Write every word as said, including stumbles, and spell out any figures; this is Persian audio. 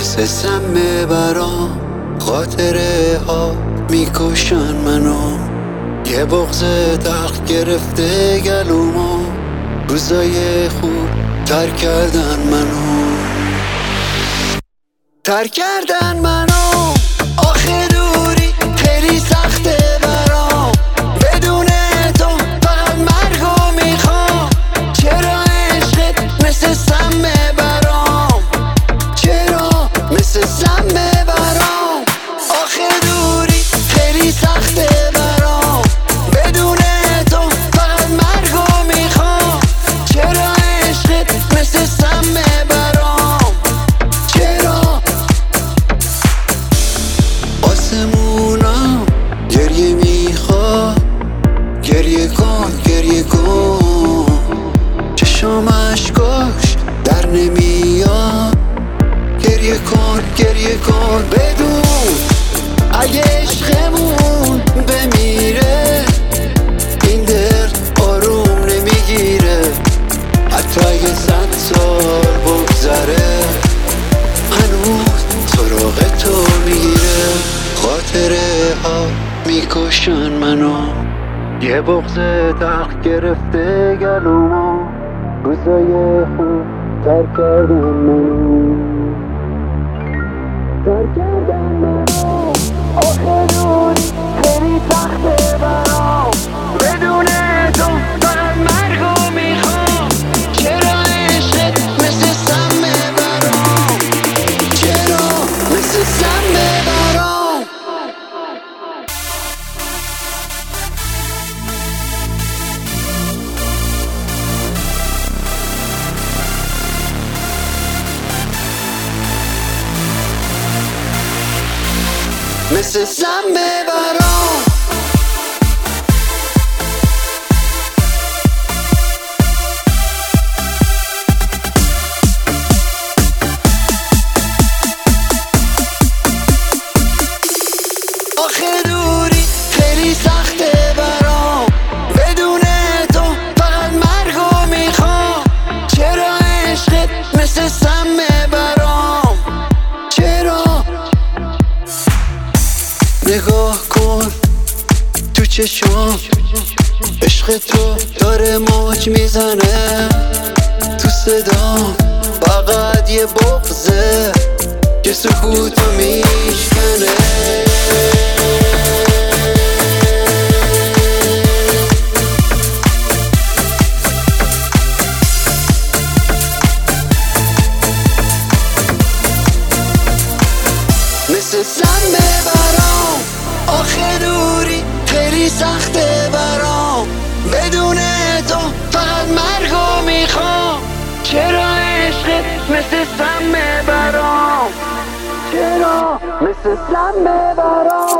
مثل سم برام خاطره ها میکشن منو، یه بغض تخت گرفته گلومو، روزای خوب تر کردن منو، تر کردن منو. آخه دوری خیلی سخته برام، بدون تو فقط مرگو میخوام. چرا عشقت مثل سمه برام، چرا مثل سمه برام. آخه دوری خیلی سخته برام، بدون تو فقط مرگو میخوام. چرا عشقت مثل سمه برام، چرا. آسمونم گریه میخواد، گریه کن گریه کن. چشام اشکاش در نمیاد، گریه کن گریه کن. بدون اگه عشقمون بمیره، این دل آروم نمیگیره. حتی اگه صد سال بگذره، هنوز سراغ تو میگیره. خاطره ها میکشن منو، یه بغض تخت گرفته گلومو، روزای خوب تر کردن منو، تر کردن منو. آخه دوری خیلی سخته برام، بدون تو فقط مرگو میخوام. چرا عشقت مثل سمه برام، چرا مثل سمه برام. مثل سمه برام. آخه دوری خیلی سخته برام، بدون تو فقط مرگو میخوام. چرا عشقت مثل سمه برام، چرا. نگاه کن تو چشام، عشق تو داره موج میزنه تو صدام. فقط یه بغضه که سکوتو میشکنه. مثل سمه برام. آخه دوری خیلی سخته برام، بدون تو فقط مرگو میخوام. چرا عشقت مثل سمه برام، چرا مثل سمه برام.